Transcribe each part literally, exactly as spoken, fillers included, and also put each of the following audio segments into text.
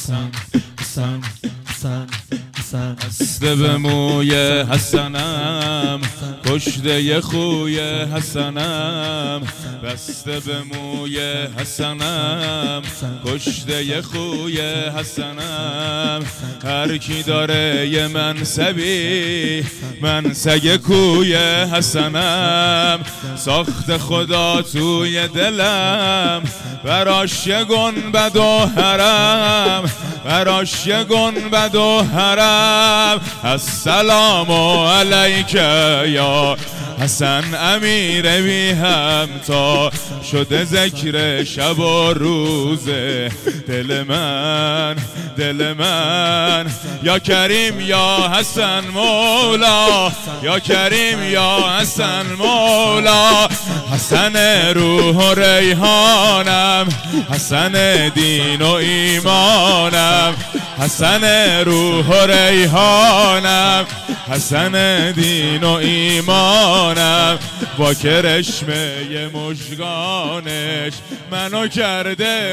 حسن حسن حسن حسن بسته به موی حسنم کشته خوی حسنم بسته به موی حسنم کشته خوی حسنم هر کی داره یه منصبی منسگ کوی حسنم ساخت خدا توی دلم براش یه گنبد و حرم براش یه گنبد و حرم السلام علیک یا حسن امیر بی همتا شده ذکر شب و روز دل من دل من یا کریم یا حسن مولا یا کریم یا حسن مولا حسن روح و ریحانم حسن دین و ایمانم حسن روح و ریحانم حسن دین و ایمانم با کرشمه مژگانش منو کرده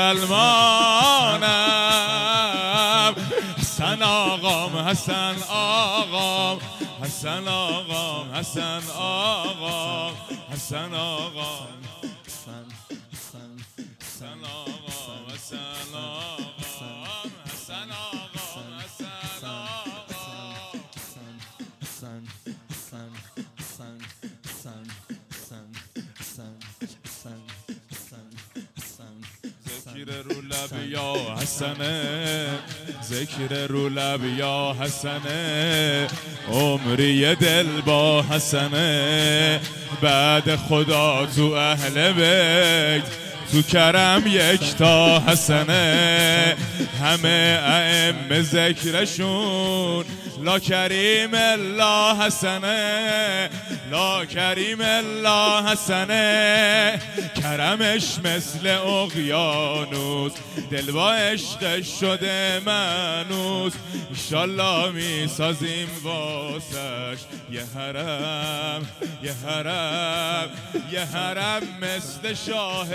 مسلمانم حسن آقام حسن آقام حسن آقام حسن آقام حسن آقام حسن حسن حسن آقام حسن آقام حسن آقام حسن آقام حسن حسن حسن حسن حسن حسن حسن حسن حسن ذکر رو لب یا حسنه ذکر رو لب یا حسنه عمری دل با حسنه بعد خدا تو اهل بیت تو کرم یک تا حسنه همه ائمه ذکرشون لا کریم الله حسنه لا کریم الله حسنه کرمش مثل اقیانوس دل با عشقش شده منوس ایشالله می سازیم واسش یه حرم یه حرم یه حرم مثل شاه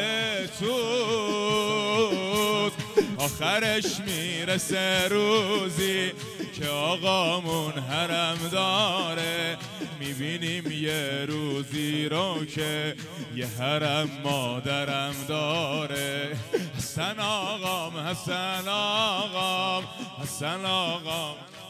توت آخرش میرسه روزی که آقامون حرم داره میبینیم یه روزی رو که یه حرم مادرم داره حسن آقام حسن آقام حسن آقام